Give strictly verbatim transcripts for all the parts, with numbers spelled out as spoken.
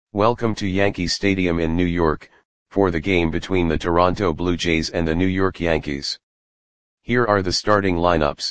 Welcome to Yankee Stadium in New York, for the game between the Toronto Blue Jays and the New York Yankees. Here are the starting lineups.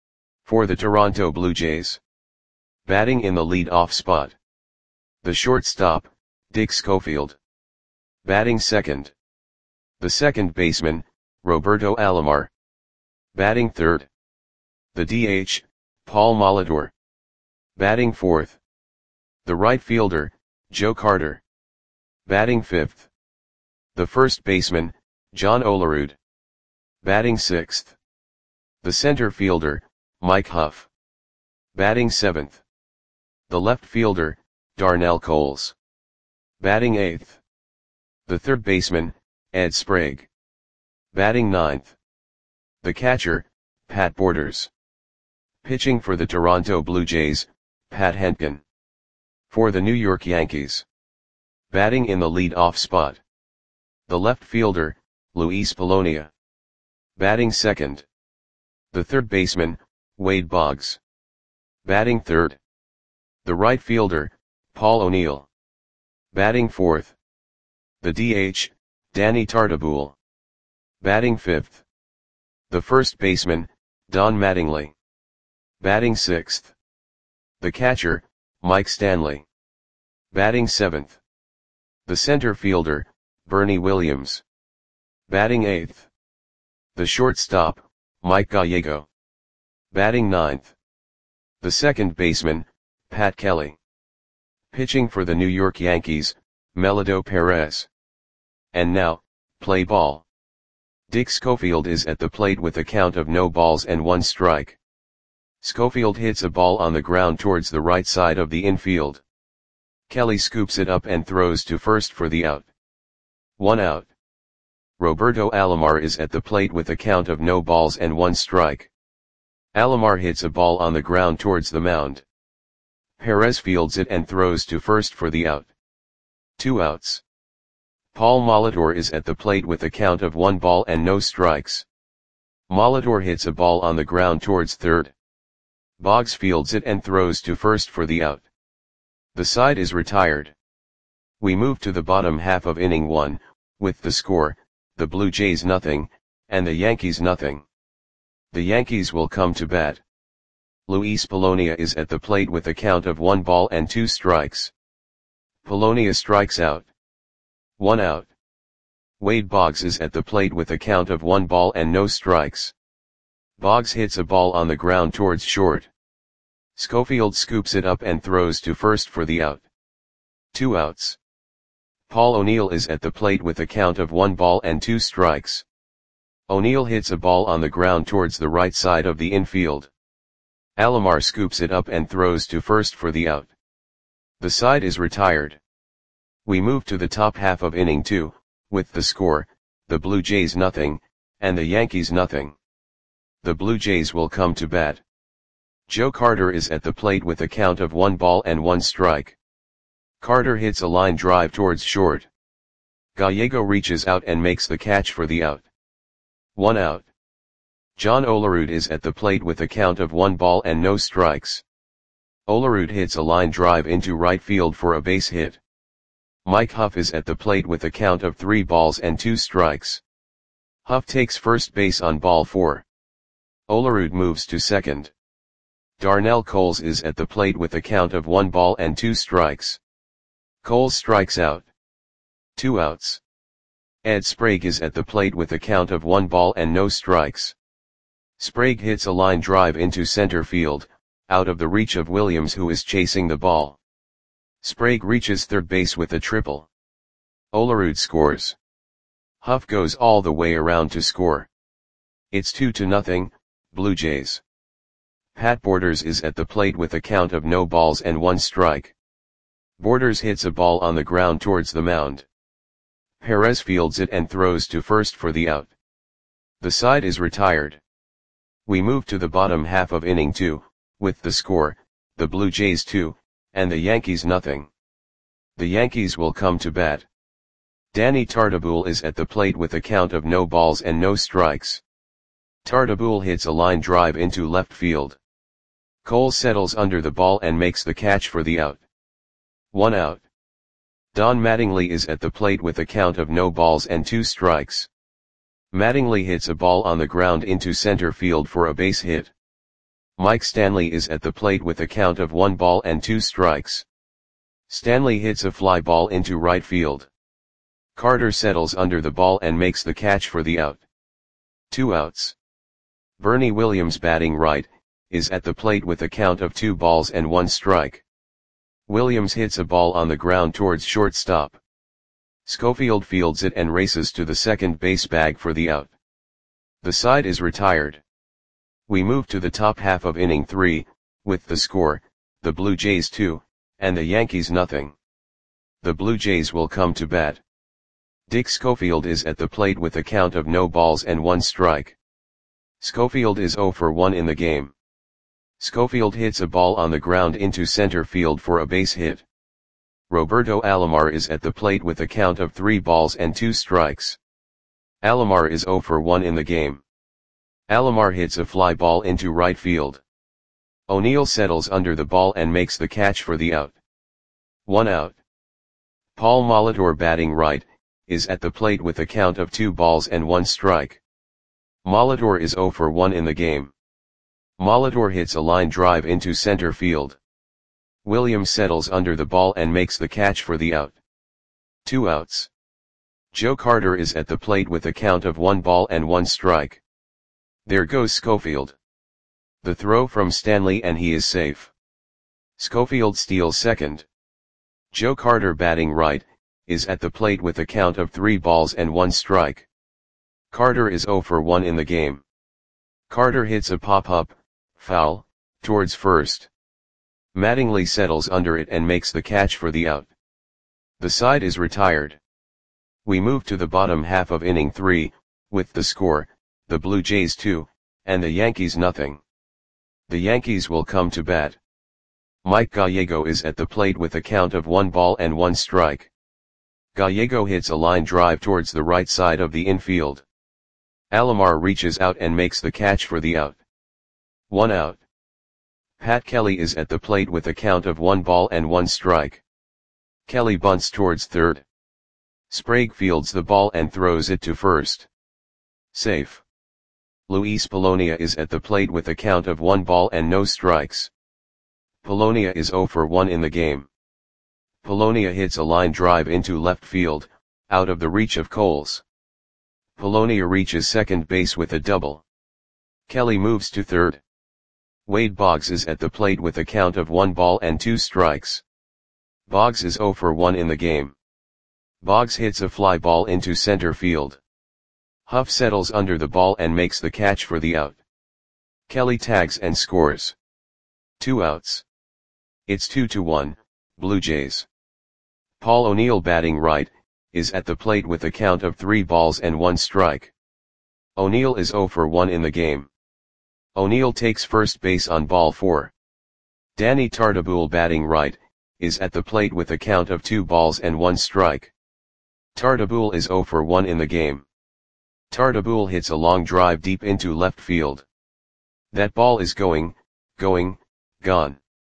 For the Toronto Blue Jays. Batting in the lead-off spot. The shortstop, Dick Schofield. Batting second. The second baseman, Roberto Alomar. Batting third. The D H, Paul Molitor. Batting fourth. The right fielder, Joe Carter. Batting fifth. The first baseman, John Olerud. Batting sixth. The center fielder, Mike Huff. Batting seventh. The left fielder, Darnell Coles. Batting eighth. The third baseman, Ed Sprague. Batting ninth. The catcher, Pat Borders. Pitching for the Toronto Blue Jays, Pat Hentgen. For the New York Yankees. Batting in the lead-off spot. The left fielder, Luis Polonia. Batting second. The third baseman, Wade Boggs. Batting third. The right fielder, Paul O'Neill. Batting fourth. The D H, Danny Tartabull. Batting fifth. The first baseman, Don Mattingly. Batting sixth. The catcher, Mike Stanley. Batting seventh. The center fielder, Bernie Williams. Batting eighth. The shortstop, Mike Gallego. Batting ninth. The second baseman, Pat Kelly. Pitching for the New York Yankees, Melito Perez. And now, play ball. Dick Schofield is at the plate with a count of no balls and one strike. Schofield hits a ball on the ground towards the right side of the infield. Kelly scoops it up and throws to first for the out. One out. Roberto Alomar is at the plate with a count of no balls and one strike. Alomar hits a ball on the ground towards the mound. Perez fields it and throws to first for the out. Two outs. Paul Molitor is at the plate with a count of one ball and no strikes. Molitor hits a ball on the ground towards third. Boggs fields it and throws to first for the out. The side is retired. We move to the bottom half of inning one, with the score, the Blue Jays nothing, and the Yankees nothing. The Yankees will come to bat. Luis Polonia is at the plate with a count of one ball and two strikes. Polonia strikes out. One out. Wade Boggs is at the plate with a count of one ball and no strikes. Boggs hits a ball on the ground towards short. Schofield scoops it up and throws to first for the out. Two outs. Paul O'Neill is at the plate with a count of one ball and two strikes. O'Neill hits a ball on the ground towards the right side of the infield. Alomar scoops it up and throws to first for the out. The side is retired. We move to the top half of inning two, with the score, the Blue Jays nothing, and the Yankees nothing. The Blue Jays will come to bat. Joe Carter is at the plate with a count of one ball and one strike. Carter hits a line drive towards short. Gallego reaches out and makes the catch for the out. One out. John Olerud is at the plate with a count of one ball and no strikes. Olerud hits a line drive into right field for a base hit. Mike Huff is at the plate with a count of three balls and two strikes. Huff takes first base on ball four. Olerud moves to second. Darnell Coles is at the plate with a count of one ball and two strikes. Coles strikes out. Two outs. Ed Sprague is at the plate with a count of one ball and no strikes. Sprague hits a line drive into center field, out of the reach of Williams, who is chasing the ball. Sprague reaches third base with a triple. Olerud scores. Huff goes all the way around to score. It's two to nothing, Blue Jays. Pat Borders is at the plate with a count of no balls and one strike. Borders hits a ball on the ground towards the mound. Perez fields it and throws to first for the out. The side is retired. We move to the bottom half of inning two, with the score, the Blue Jays two, and the Yankees nothing. The Yankees will come to bat. Danny Tartabull is at the plate with a count of no balls and no strikes. Tartabull hits a line drive into left field. Cole settles under the ball and makes the catch for the out. One out. Don Mattingly is at the plate with a count of no balls and two strikes. Mattingly hits a ball on the ground into center field for a base hit. Mike Stanley is at the plate with a count of one ball and two strikes. Stanley hits a fly ball into right field. Carter settles under the ball and makes the catch for the out. Two outs. Bernie Williams, batting right, is at the plate with a count of two balls and one strike. Williams hits a ball on the ground towards shortstop. Schofield fields it and races to the second base bag for the out. The side is retired. We move to the top half of inning three, with the score, the Blue Jays two, and the Yankees nothing. The Blue Jays will come to bat. Dick Schofield is at the plate with a count of no balls and one strike. Schofield is oh for one in the game. Schofield hits a ball on the ground into center field for a base hit. Roberto Alomar is at the plate with a count of three balls and two strikes. Alomar is oh for one in the game. Alomar hits a fly ball into right field. O'Neill settles under the ball and makes the catch for the out. One out. Paul Molitor, batting right, is at the plate with a count of two balls and one strike. Molitor is oh for one in the game. Molitor hits a line drive into center field. Williams settles under the ball and makes the catch for the out. Two outs. Joe Carter is at the plate with a count of one ball and one strike. There goes Schofield. The throw from Stanley and he is safe. Schofield steals second. Joe Carter, batting right, is at the plate with a count of three balls and one strike. Carter is oh for one in the game. Carter hits a pop-up, foul, towards first. Mattingly settles under it and makes the catch for the out. The side is retired. We move to the bottom half of inning three, with the score, the Blue Jays two, and the Yankees nothing. The Yankees will come to bat. Mike Gallego is at the plate with a count of one ball and one strike. Gallego hits a line drive towards the right side of the infield. Alomar reaches out and makes the catch for the out. One out. Pat Kelly is at the plate with a count of one ball and one strike. Kelly bunts towards third. Sprague fields the ball and throws it to first. Safe. Luis Polonia is at the plate with a count of one ball and no strikes. Polonia is oh for one in the game. Polonia hits a line drive into left field, out of the reach of Coles. Polonia reaches second base with a double. Kelly moves to third. Wade Boggs is at the plate with a count of one ball and two strikes. Boggs is oh for one in the game. Boggs hits a fly ball into center field. Huff settles under the ball and makes the catch for the out. Kelly tags and scores. Two outs. It's two to one, Blue Jays. Paul O'Neill, batting right, is at the plate with a count of three balls and one strike. O'Neill is oh for one in the game. O'Neill takes first base on ball four. Danny Tartabull, batting right, is at the plate with a count of two balls and one strike. Tartabull is oh for one in the game. Tartabull hits a long drive deep into left field. That ball is going, going, gone.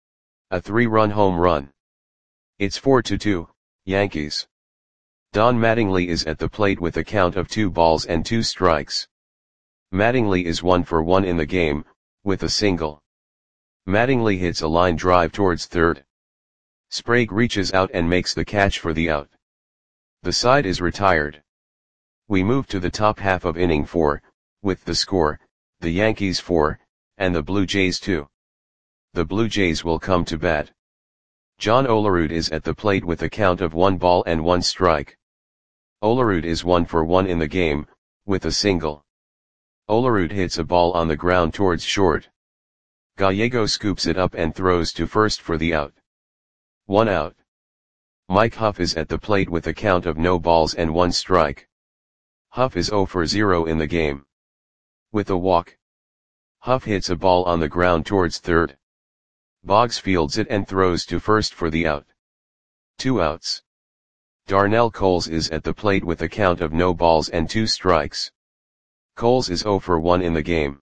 A three-run home run. It's four to two, Yankees. Don Mattingly is at the plate with a count of two balls and two strikes. Mattingly is one for one in the game, with a single. Mattingly hits a line drive towards third. Sprague reaches out and makes the catch for the out. The side is retired. We move to the top half of inning four, with the score, the Yankees four, and the Blue Jays two. The Blue Jays will come to bat. John Olerud is at the plate with a count of one ball and one strike. Olerud is one for one in the game, with a single. Olerud hits a ball on the ground towards short. Gallego scoops it up and throws to first for the out. One out. Mike Huff is at the plate with a count of no balls and one strike. Huff is oh for zero in the game. With a walk. Huff hits a ball on the ground towards third. Boggs fields it and throws to first for the out. Two outs. Darnell Coles is at the plate with a count of no balls and two strikes. Coles is oh for one in the game.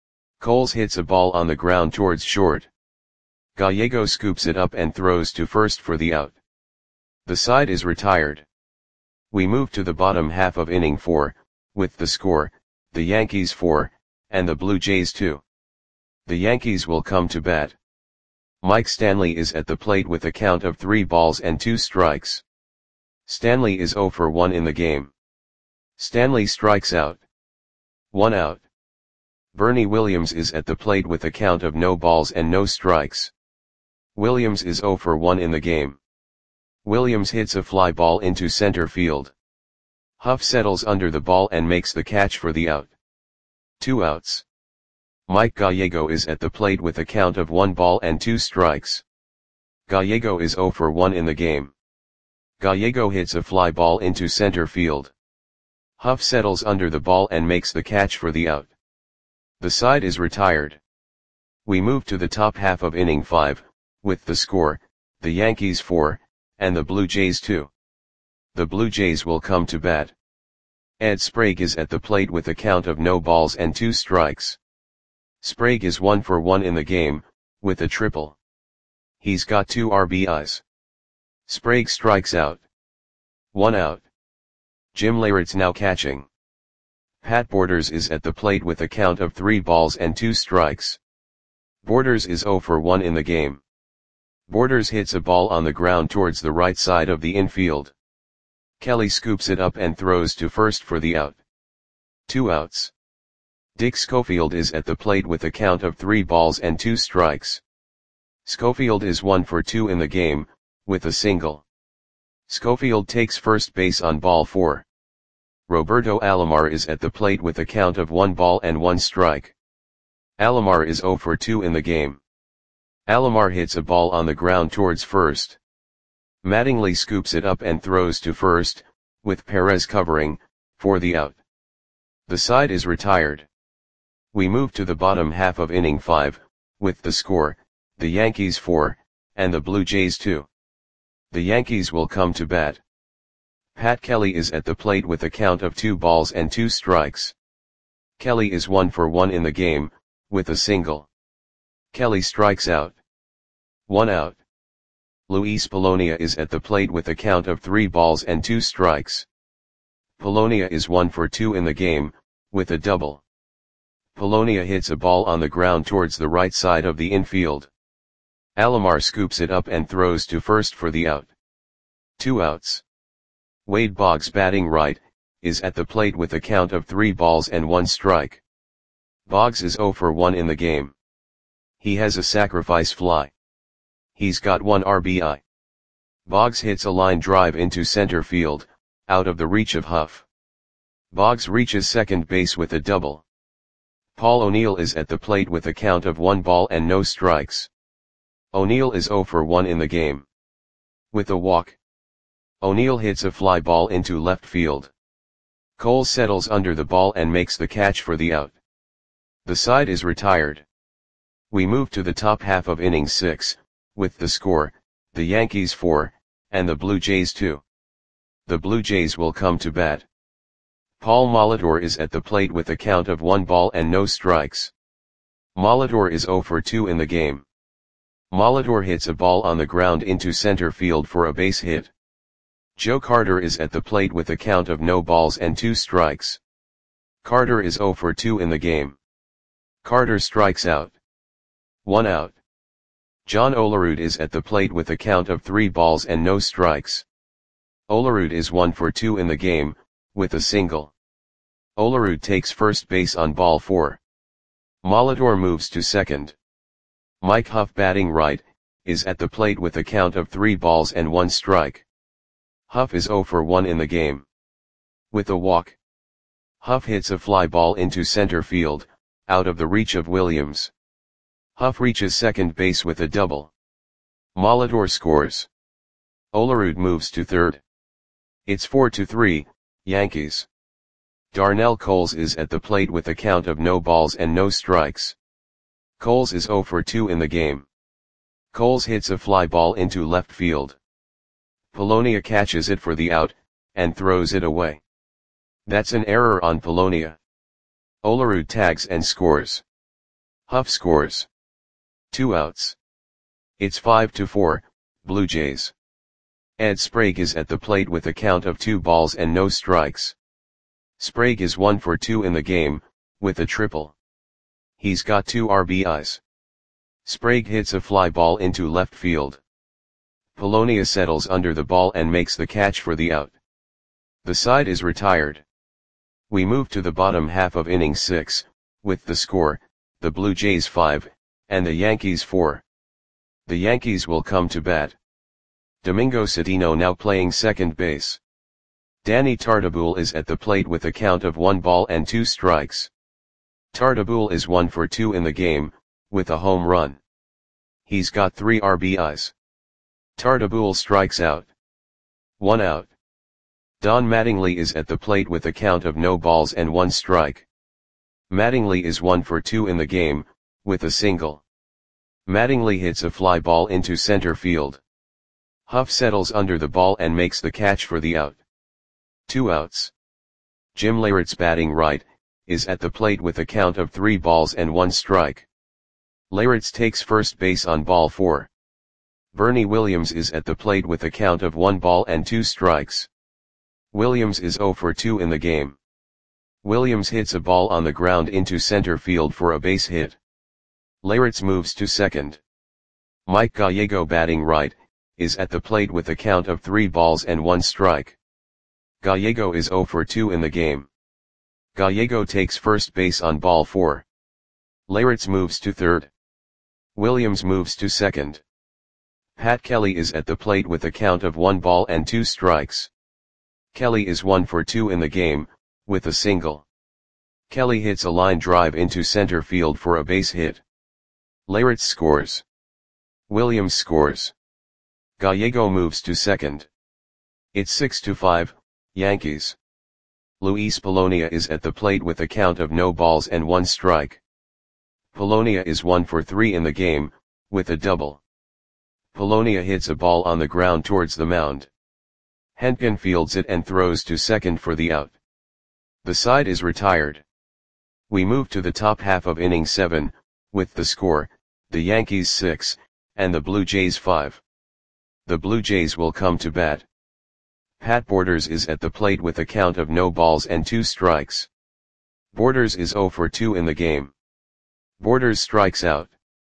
Coles hits a ball on the ground towards short. Gallego scoops it up and throws to first for the out. The side is retired. We move to the bottom half of inning four, with the score, the Yankees four, and the Blue Jays two. The Yankees will come to bat. Mike Stanley is at the plate with a count of three balls and two strikes. Stanley is zero for one in the game. Stanley strikes out. One out. Bernie Williams is at the plate with a count of no balls and no strikes. Williams is zero for one in the game. Williams hits a fly ball into center field. Huff settles under the ball and makes the catch for the out. Two outs. Mike Gallego is at the plate with a count of one ball and two strikes. Gallego is zero for one in the game. Gallego hits a fly ball into center field. Huff settles under the ball and makes the catch for the out. The side is retired. We move to the top half of inning five, with the score, the Yankees four, and the Blue Jays two. The Blue Jays will come to bat. Ed Sprague is at the plate with a count of no balls and two strikes. Sprague is one for one in the game, with a triple. He's got two R B Is. Sprague strikes out. One out. Jim Leyrit's now catching. Pat Borders is at the plate with a count of three balls and two strikes. Borders is zero for one in the game. Borders hits a ball on the ground towards the right side of the infield. Kelly scoops it up and throws to first for the out. Two outs. Dick Schofield is at the plate with a count of three balls and two strikes. Schofield is one for two in the game, with a single. Schofield takes first base on ball four. Roberto Alomar is at the plate with a count of one ball and one strike. Alomar is zero for two in the game. Alomar hits a ball on the ground towards first. Mattingly scoops it up and throws to first, with Perez covering, for the out. The side is retired. We move to the bottom half of inning five, with the score, the Yankees four, and the Blue Jays two. The Yankees will come to bat. Pat Kelly is at the plate with a count of two balls and two strikes. Kelly is one for one in the game, with a single. Kelly strikes out. One out. Luis Polonia is at the plate with a count of three balls and two strikes. Polonia is one for two in the game, with a double. Polonia hits a ball on the ground towards the right side of the infield. Alomar scoops it up and throws to first for the out. Two outs. Wade Boggs, batting right, is at the plate with a count of three balls and one strike. Boggs is zero for one in the game. He has a sacrifice fly. He's got one R B I. Boggs hits a line drive into center field, out of the reach of Huff. Boggs reaches second base with a double. Paul O'Neill is at the plate with a count of one ball and no strikes. O'Neill is zero for one in the game. With a walk. O'Neill hits a fly ball into left field. Cole settles under the ball and makes the catch for the out. The side is retired. We move to the top half of inning six, with the score, the Yankees four, and the Blue Jays two. The Blue Jays will come to bat. Paul Molitor is at the plate with a count of one ball and no strikes. Molitor is zero for two in the game. Molitor hits a ball on the ground into center field for a base hit. Joe Carter is at the plate with a count of no balls and two strikes. Carter is zero for two in the game. Carter strikes out. One out. John Olerud is at the plate with a count of three balls and no strikes. Olerud is one for two in the game, with a single. Olerud takes first base on ball four. Molitor moves to second. Mike Huff, batting right, is at the plate with a count of three balls and one strike. Huff is zero for one in the game. With a walk. Huff hits a fly ball into center field, out of the reach of Williams. Huff reaches second base with a double. Molitor scores. Olerud moves to third. It's four to three, Yankees. Darnell Coles is at the plate with a count of no balls and no strikes. Coles is zero for two in the game. Coles hits a fly ball into left field. Polonia catches it for the out, and throws it away. That's an error on Polonia. Olerud tags and scores. Huff scores. Two outs. It's five to four, Blue Jays. Ed Sprague is at the plate with a count of two balls and no strikes. Sprague is one for two in the game, with a triple. He's got two R B Is. Sprague hits a fly ball into left field. Polonia settles under the ball and makes the catch for the out. The side is retired. We move to the bottom half of inning six, with the score, the Blue Jays five, and the Yankees four. The Yankees will come to bat. Domingo Cedeno now playing second base. Danny Tartabull is at the plate with a count of one ball and two strikes. Tartabull is one for two in the game, with a home run. He's got three R B Is. Tartabull strikes out. One out. Don Mattingly is at the plate with a count of no balls and one strike. Mattingly is one for two in the game, with a single. Mattingly hits a fly ball into center field. Huff settles under the ball and makes the catch for the out. Two outs. Jim Leyritz, batting right, is at the plate with a count of three balls and one strike. Leyritz takes first base on ball four. Bernie Williams is at the plate with a count of one ball and two strikes. Williams is zero for two in the game. Williams hits a ball on the ground into center field for a base hit. Leyritz moves to second. Mike Gallego, batting right, is at the plate with a count of three balls and one strike. Gallego is zero for two in the game. Gallego takes first base on ball four. Leyritz moves to third. Williams moves to second. Pat Kelly is at the plate with a count of one ball and two strikes. Kelly is one for two in the game, with a single. Kelly hits a line drive into center field for a base hit. Leyritz scores. Williams scores. Gallego moves to second. It's six to five, Yankees. Luis Polonia is at the plate with a count of no balls and one strike. Polonia is one for three in the game, with a double. Polonia hits a ball on the ground towards the mound. Henkin fields it and throws to second for the out. The side is retired. We move to the top half of inning seven, with the score, the Yankees six, and the Blue Jays five. The Blue Jays will come to bat. Pat Borders is at the plate with a count of no balls and two strikes. Borders is zero for two in the game. Borders strikes out.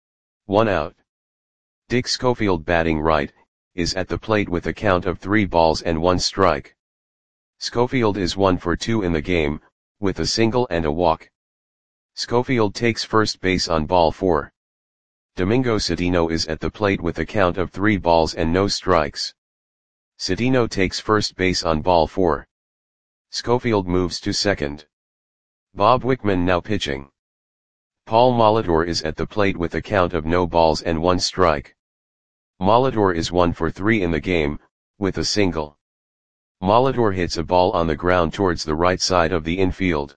One out. Dick Schofield, batting right, is at the plate with a count of three balls and one strike. Schofield is one for two in the game, with a single and a walk. Schofield takes first base on ball four. Domingo Cedeno is at the plate with a count of three balls and no strikes. Cedeno takes first base on ball four. Schofield moves to second. Bob Wickman now pitching. Paul Molitor is at the plate with a count of no balls and one strike. Molitor is one for three in the game, with a single. Molitor hits a ball on the ground towards the right side of the infield.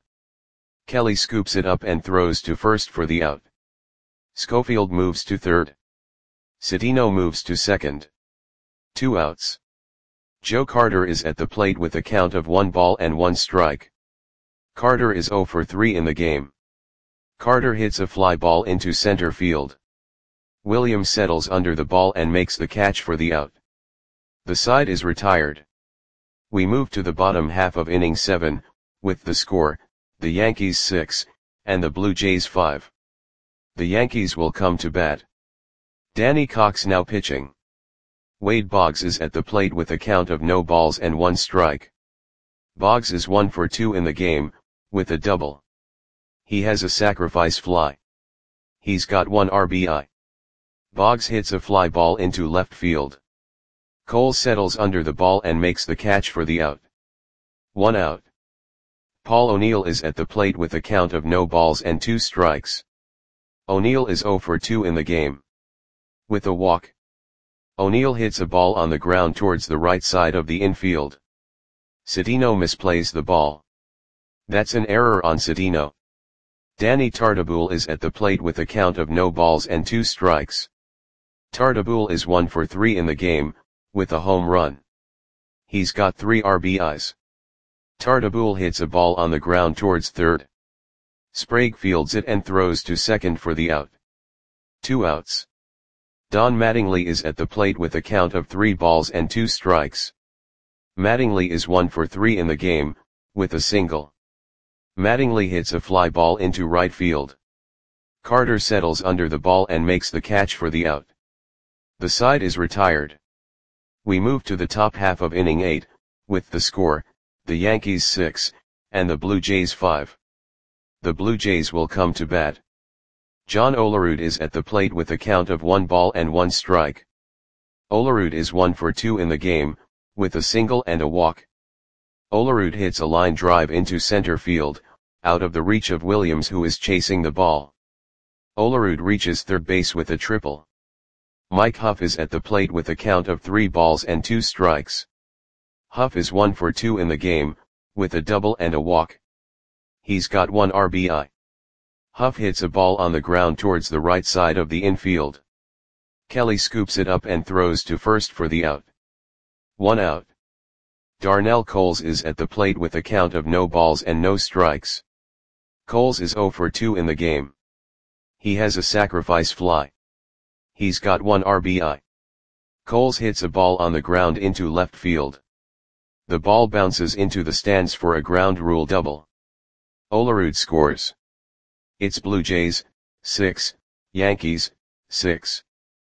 Kelly scoops it up and throws to first for the out. Schofield moves to third. Cedeno moves to second. Two outs. Joe Carter is at the plate with a count of one ball and one strike. Carter is zero for three in the game. Carter hits a fly ball into center field. Williams settles under the ball and makes the catch for the out. The side is retired. We move to the bottom half of inning seven, with the score, the Yankees six, and the Blue Jays five. The Yankees will come to bat. Danny Cox now pitching. Wade Boggs is at the plate with a count of no balls and one strike. Boggs is one for two in the game, with a double. He has a sacrifice fly. He's got one R B I. Boggs hits a fly ball into left field. Cole settles under the ball and makes the catch for the out. One out. Paul O'Neill is at the plate with a count of no balls and two strikes. O'Neill is zero for two in the game. With a walk. O'Neill hits a ball on the ground towards the right side of the infield. Cedeno misplays the ball. That's an error on Cedeno. Danny Tartabull is at the plate with a count of no balls and two strikes. Tartabull is one for three in the game, with a home run. He's got three R B Is. Tartabull hits a ball on the ground towards third. Sprague fields it and throws to second for the out. Two outs. Don Mattingly is at the plate with a count of three balls and two strikes. Mattingly is one for three in the game, with a single. Mattingly hits a fly ball into right field. Carter settles under the ball and makes the catch for the out. The side is retired. We move to the top half of inning eight, with the score, the Yankees six, and the Blue Jays five. The Blue Jays will come to bat. John Olerud is at the plate with a count of one ball and one strike. Olerud is one for two in the game, with a single and a walk. Olerud hits a line drive into center field, out of the reach of Williams, who is chasing the ball. Olerud reaches third base with a triple. Mike Huff is at the plate with a count of three balls and two strikes. Huff is one for two in the game, with a double and a walk. He's got one R B I. Huff hits a ball on the ground towards the right side of the infield. Kelly scoops it up and throws to first for the out. One out. Darnell Coles is at the plate with a count of no balls and no strikes. Coles is zero for two in the game. He has a sacrifice fly. He's got one R B I. Coles hits a ball on the ground into left field. The ball bounces into the stands for a ground rule double. Olerud scores. It's Blue Jays, six, Yankees, six.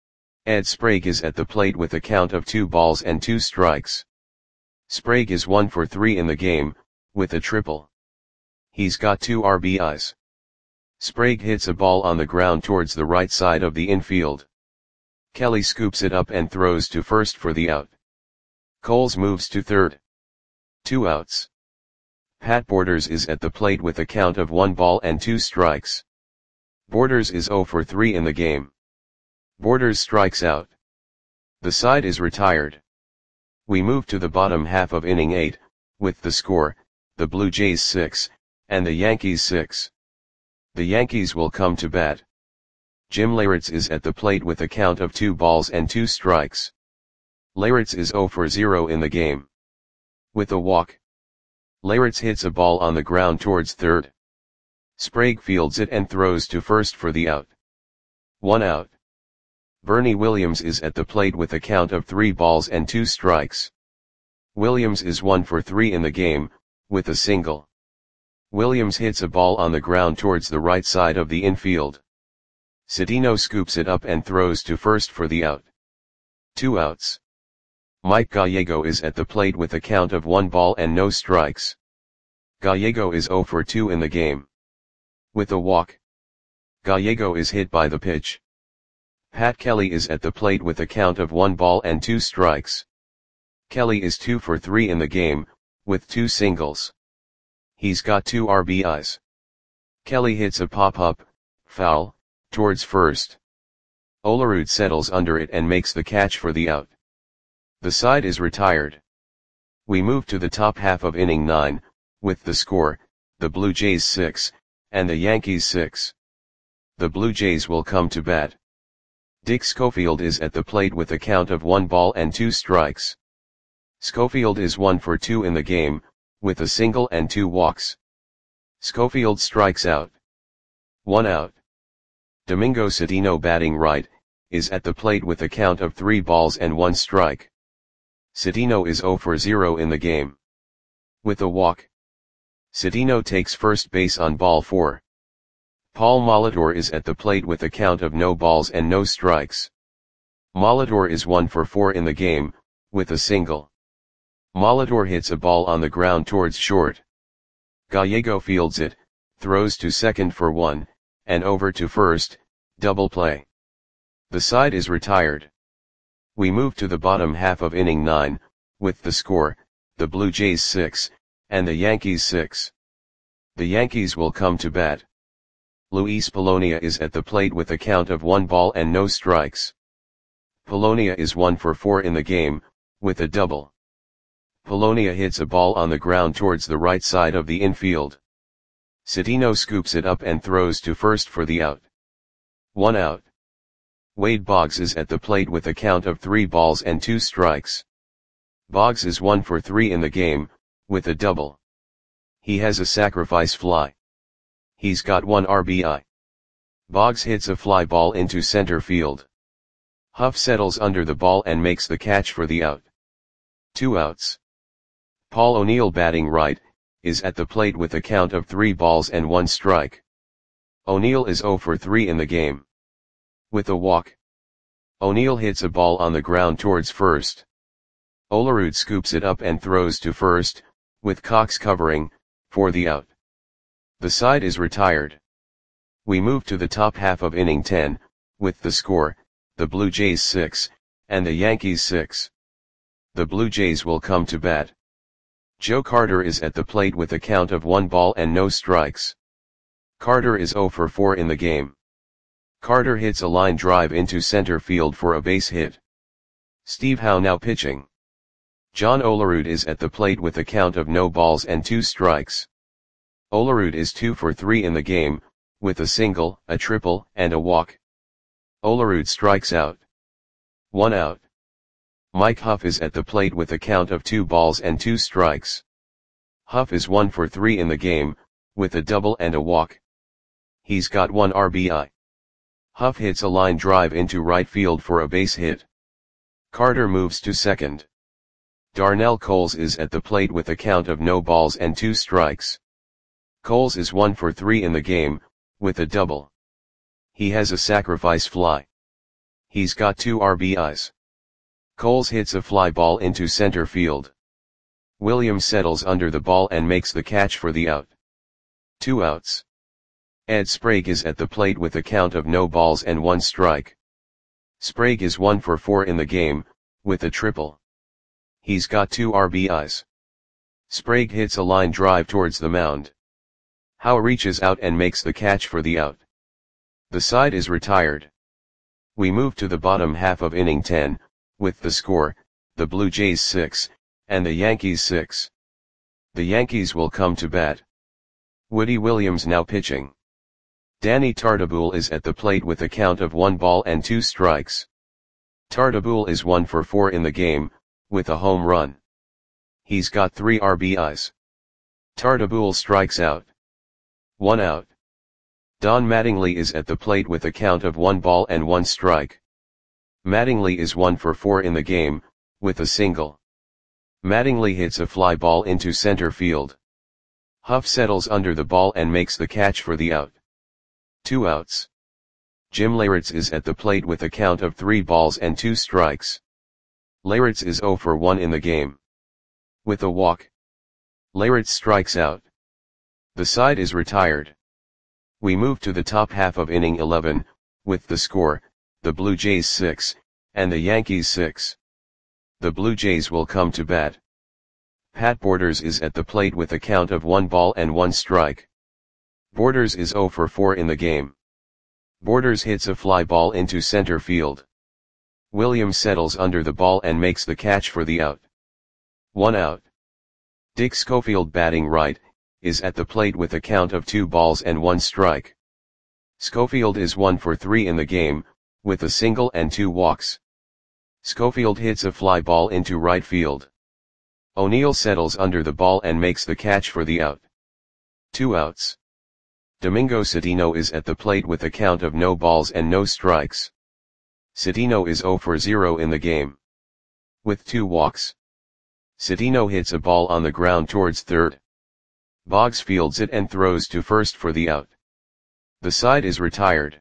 Ed Sprague is at the plate with a count of two balls and two strikes. Sprague is one for three in the game, with a triple. He's got two R B Is. Sprague hits a ball on the ground towards the right side of the infield. Kelly scoops it up and throws to first for the out. Coles moves to third. Two outs. Pat Borders is at the plate with a count of one ball and two strikes. Borders is zero for three in the game. Borders strikes out. The side is retired. We move to the bottom half of inning eight, with the score, the Blue Jays six, and the Yankees six. The Yankees will come to bat. Jim Leyritz is at the plate with a count of two balls and two strikes. Leyritz is zero for zero in the game. With a walk. Leyritz hits a ball on the ground towards third. Sprague fields it and throws to first for the out. One out. Bernie Williams is at the plate with a count of three balls and two strikes. Williams is one for three in the game, with a single. Williams hits a ball on the ground towards the right side of the infield. Cedeno scoops it up and throws to first for the out. Two outs. Mike Gallego is at the plate with a count of one ball and no strikes. Gallego is zero for two in the game. With a walk. Gallego is hit by the pitch. Pat Kelly is at the plate with a count of one ball and two strikes. Kelly is two for three in the game, with two singles. He's got two R B Is. Kelly hits a pop-up, foul, towards first. Olerud settles under it and makes the catch for the out. The side is retired. We move to the top half of inning nine, with the score, the Blue Jays six, and the Yankees six. The Blue Jays will come to bat. Dick Schofield is at the plate with a count of one ball and two strikes. Schofield is one for two in the game, with a single and two walks. Schofield strikes out. One out. Domingo Cedeno, batting right, is at the plate with a count of three balls and one strike. Cedeno is zero for zero in the game. With a walk. Cedeno takes first base on ball four. Paul Molitor is at the plate with a count of no balls and no strikes. Molitor is one for four in the game, with a single. Molitor hits a ball on the ground towards short. Gallego fields it, throws to second for one, and over to first, double play. The side is retired. We move to the bottom half of inning nine, with the score, the Blue Jays six, and the Yankees six. The Yankees will come to bat. Luis Polonia is at the plate with a count of one ball and no strikes. Polonia is one for four in the game, with a double. Polonia hits a ball on the ground towards the right side of the infield. Cedeno scoops it up and throws to first for the out. One out. Wade Boggs is at the plate with a count of three balls and two strikes. Boggs is one for three in the game, with a double. He has a sacrifice fly. He's got one R B I. Boggs hits a fly ball into center field. Huff settles under the ball and makes the catch for the out. Two outs. Paul O'Neill, batting right, is at the plate with a count of three balls and one strike. O'Neill is oh for three in the game. With a walk, O'Neill hits a ball on the ground towards first. Olerud scoops it up and throws to first, with Cox covering, for the out. The side is retired. We move to the top half of inning ten, with the score, the Blue Jays six, and the Yankees six. The Blue Jays will come to bat. Joe Carter is at the plate with a count of one ball and no strikes. Carter is oh for four in the game. Carter hits a line drive into center field for a base hit. Steve Howe now pitching. John Olerud is at the plate with a count of no balls and two strikes. Olerud is two for three in the game, with a single, a triple, and a walk. Olerud strikes out. One out. Mike Huff is at the plate with a count of two balls and two strikes. Huff is one for three in the game, with a double and a walk. He's got one R B I. Huff hits a line drive into right field for a base hit. Carter moves to second. Darnell Coles is at the plate with a count of no balls and two strikes. Coles is one for three in the game, with a double. He has a sacrifice fly. He's got two R B Is. Coles hits a fly ball into center field. Williams settles under the ball and makes the catch for the out. Two outs. Ed Sprague is at the plate with a count of no balls and one strike. Sprague is one for four in the game, with a triple. He's got two R B Is. Sprague hits a line drive towards the mound. Howe reaches out and makes the catch for the out. The side is retired. We move to the bottom half of inning ten, with the score, the Blue Jays six, and the Yankees six. The Yankees will come to bat. Woody Williams now pitching. Danny Tartabull is at the plate with a count of one ball and two strikes. Tartabull is one for four in the game, with a home run. He's got three R B Is. Tartabull strikes out. One out. Don Mattingly is at the plate with a count of one ball and one strike. Mattingly is one for four in the game, with a single. Mattingly hits a fly ball into center field. Huff settles under the ball and makes the catch for the out. Two outs. Jim Leyritz is at the plate with a count of three balls and two strikes. Leyritz is oh for one in the game. With a walk, Leyritz strikes out. The side is retired. We move to the top half of inning eleven, with the score, the Blue Jays six, and the Yankees six. The Blue Jays will come to bat. Pat Borders is at the plate with a count of one ball and one strike. Borders is oh for four in the game. Borders hits a fly ball into center field. Williams settles under the ball and makes the catch for the out. One out. Dick Schofield, batting right, is at the plate with a count of two balls and one strike. Schofield is one for three in the game, with a single and two walks. Schofield hits a fly ball into right field. O'Neill settles under the ball and makes the catch for the out. Two outs. Domingo Citino is at the plate with a count of no balls and no strikes. Citino is oh for zero in the game. With two walks. Citino hits a ball on the ground towards third. Boggs fields it and throws to first for the out. The side is retired.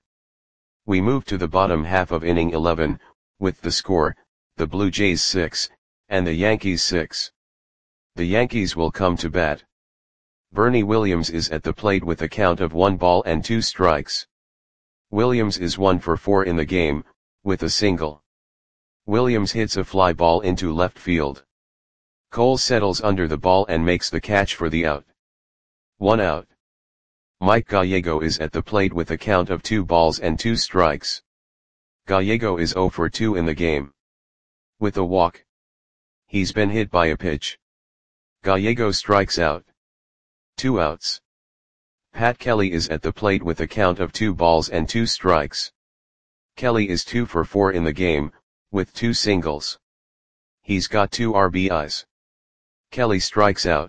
We move to the bottom half of inning eleven, with the score, the Blue Jays six, and the Yankees six. The Yankees will come to bat. Bernie Williams is at the plate with a count of one ball and two strikes. Williams is one for four in the game, with a single. Williams hits a fly ball into left field. Cole settles under the ball and makes the catch for the out. One out. Mike Gallego is at the plate with a count of two balls and two strikes. Gallego is oh for two in the game. With a walk. He's been hit by a pitch. Gallego strikes out. Two outs. Pat Kelly is at the plate with a count of two balls and two strikes. Kelly is two for four in the game, with two singles. He's got two R B Is. Kelly strikes out.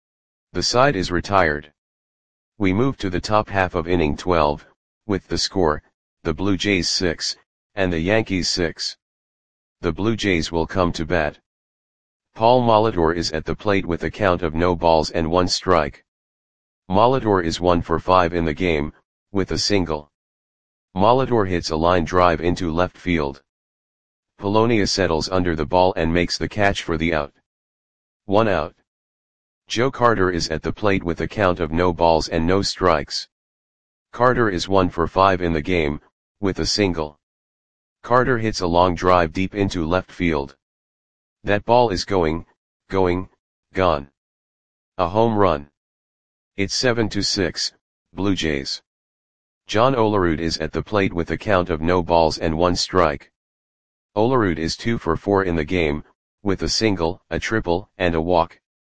The side is retired. We move to the top half of inning twelve, with the score, the Blue Jays six, and the Yankees six. The Blue Jays will come to bat. Paul Molitor is at the plate with a count of no balls and one strike. Molitor is one for five in the game, with a single. Molitor hits a line drive into left field. Polonia settles under the ball and makes the catch for the out. One out. Joe Carter is at the plate with a count of no balls and no strikes. Carter is one for five in the game, with a single. Carter hits a long drive deep into left field. That ball is going, going, gone. A home run. It's seven to six, Blue Jays. John Olerud is at the plate with a count of no balls and one strike. Olerud is two for four in the game, with a single, a triple, and a walk.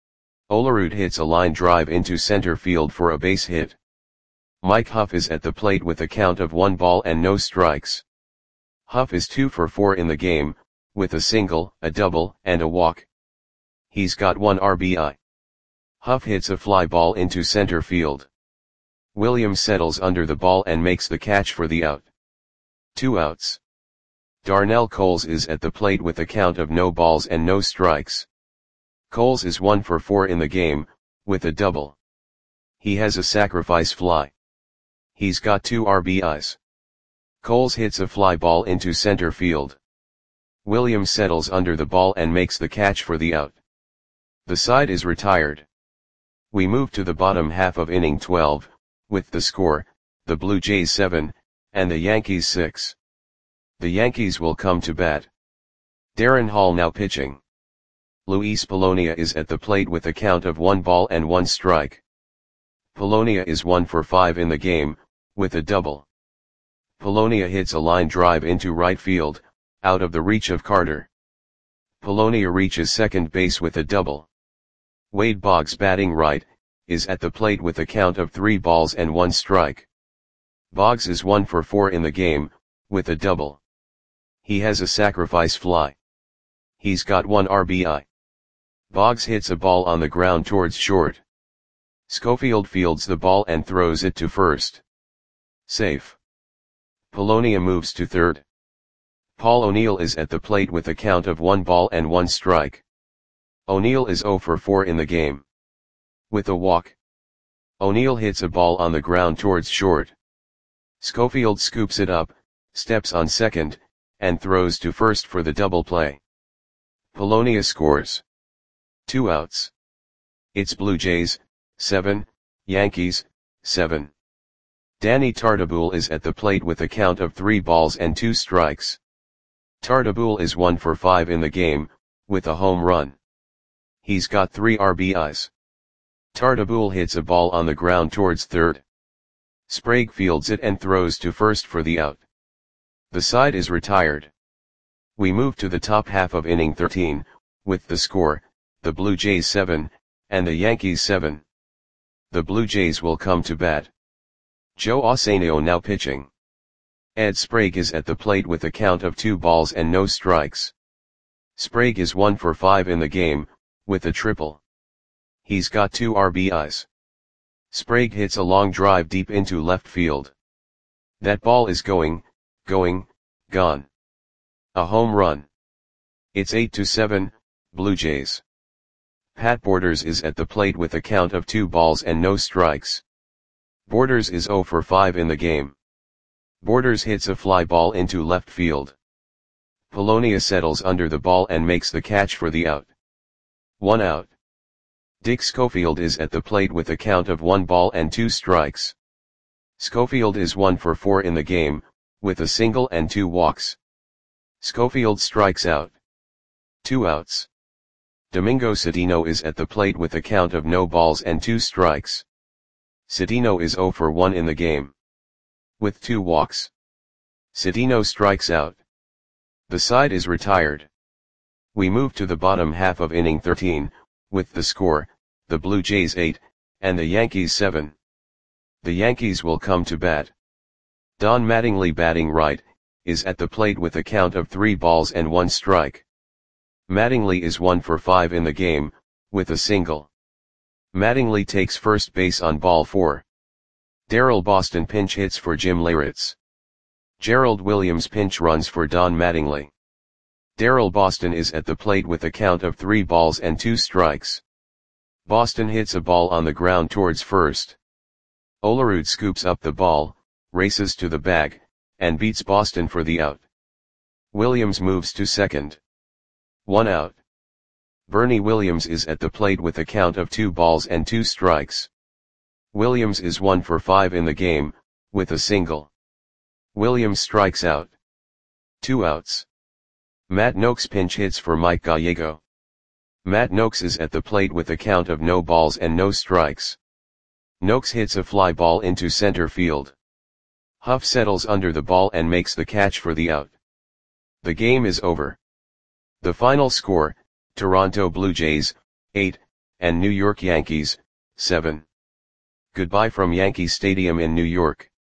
Olerud hits a line drive into center field for a base hit. Mike Huff is at the plate with a count of one ball and no strikes. Huff is two for four in the game, with a single, a double, and a walk. He's got one R B I. Huff hits a fly ball into center field. Williams settles under the ball and makes the catch for the out. Two outs. Darnell Coles is at the plate with a count of no balls and no strikes. Coles is one for four in the game, with a double. He has a sacrifice fly. He's got two R B Is. Coles hits a fly ball into center field. Williams settles under the ball and makes the catch for the out. The side is retired. We move to the bottom half of inning twelve, with the score, the Blue Jays seven, and the Yankees six. The Yankees will come to bat. Darren Hall now pitching. Luis Polonia is at the plate with a count of one ball and one strike. Polonia is one for five in the game, with a double. Polonia hits a line drive into right field, out of the reach of Carter. Polonia reaches second base with a double. Wade Boggs, batting right, is at the plate with a count of three balls and one strike. Boggs is one for four in the game, with a double. He has a sacrifice fly. He's got one R B I. Boggs hits a ball on the ground towards short. Schofield fields the ball and throws it to first. Safe. Polonia moves to third. Paul O'Neill is at the plate with a count of one ball and one strike. O'Neill is zero for four in the game. With a walk. O'Neill hits a ball on the ground towards short. Schofield scoops it up, steps on second, and throws to first for the double play. Polonia scores. Two outs. It's Blue Jays, seven, Yankees, seven. Danny Tartabull is at the plate with a count of three balls and two strikes. Tartabull is one for five in the game, with a home run. He's got three R B Is. Tartabull hits a ball on the ground towards third. Sprague fields it and throws to first for the out. The side is retired. We move to the top half of inning thirteen, with the score, the Blue Jays seven, and the Yankees seven. The Blue Jays will come to bat. Joe Osanio now pitching. Ed Sprague is at the plate with a count of two balls and no strikes. Sprague is one for five in the game, with a triple. He's got two R B Is. Sprague hits a long drive deep into left field. That ball is going, going, gone. A home run. It's eight to seven, Blue Jays. Pat Borders is at the plate with a count of two balls and no strikes. Borders is zero for five in the game. Borders hits a fly ball into left field. Polonia settles under the ball and makes the catch for the out. One out. Dick Schofield is at the plate with a count of one ball and two strikes. Schofield is one for four in the game, with a single and two walks. Schofield strikes out. Two outs. Domingo Cedeno is at the plate with a count of no balls and two strikes. Cedeno is zero for one in the game. With two walks. Cedeno strikes out. The side is retired. We move to the bottom half of inning thirteen, with the score, the Blue Jays eight, and the Yankees seven. The Yankees will come to bat. Don Mattingly, batting right, is at the plate with a count of three balls and one strike. Mattingly is one for five in the game, with a single. Mattingly takes first base on ball four. Darryl Boston pinch hits for Jim Leyritz. Gerald Williams pinch runs for Don Mattingly. Darryl Boston is at the plate with a count of three balls and two strikes. Boston hits a ball on the ground towards first. Olerud scoops up the ball, races to the bag, and beats Boston for the out. Williams moves to second. One out. Bernie Williams is at the plate with a count of two balls and two strikes. Williams is one for five in the game, with a single. Williams strikes out. Two outs. Matt Noakes pinch hits for Mike Gallego. Matt Noakes is at the plate with a count of no balls and no strikes. Noakes hits a fly ball into center field. Huff settles under the ball and makes the catch for the out. The game is over. The final score, Toronto Blue Jays, eight, and New York Yankees, seven. Goodbye from Yankee Stadium in New York.